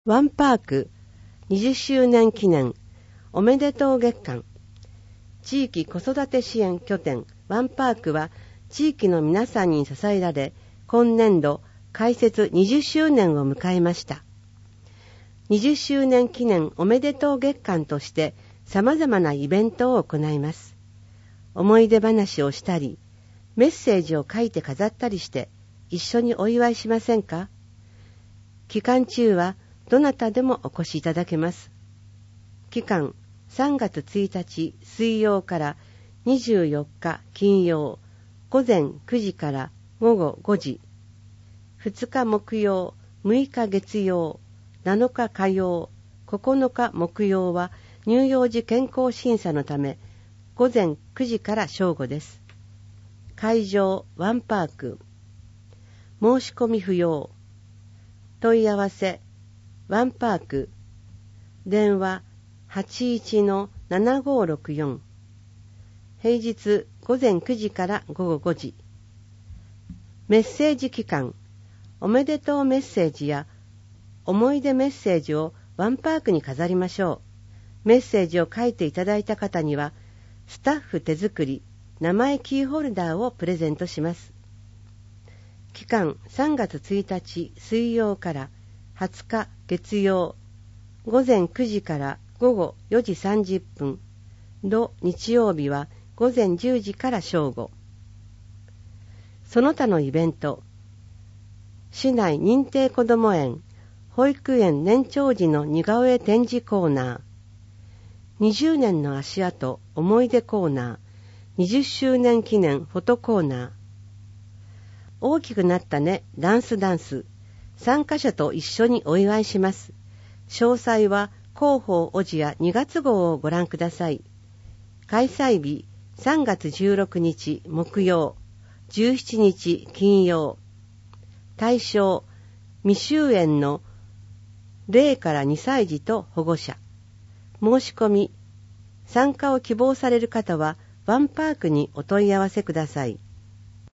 ワンパーク20周年記念おめでとう月間。地域子育て支援拠点ワンパークは地域の皆さんに支えられ、今年度開設20周年を迎えました。20周年記念おめでとう月間として様々なイベントを行います。思い出話をしたり、メッセージを書いて飾ったりして一緒にお祝いしませんか？期間中はどなたでもお越しいただけます。期間3月1日水曜から24日金曜午前9時から午後5時、2日木曜、6日月曜、7日火曜、9日木曜は乳幼児健康審査のため午前9時から正午です。会場ワンパーク。申し込み不要。問い合わせワンパーク。電話 81-7564。平日午前9時から午後5時。メッセージ期間。おめでとうメッセージや思い出メッセージをワンパークに飾りましょう。メッセージを書いていただいた方にはスタッフ手作り名前キーホルダーをプレゼントします。期間3月1日水曜から20日月曜午前9時から午後4時30分、土日曜日は午前10時から正午。その他のイベント、市内認定こども園、保育園年長児の似顔絵展示コーナー、20年の足跡思い出コーナー、20周年記念フォトコーナー、大きくなったねダンス参加者と一緒にお祝いします。詳細は広報おじや2月号をご覧ください。開催日3月16日木曜、17日金曜。対象未就園の0から2歳児と保護者。申し込み参加を希望される方はワンパークにお問い合わせください。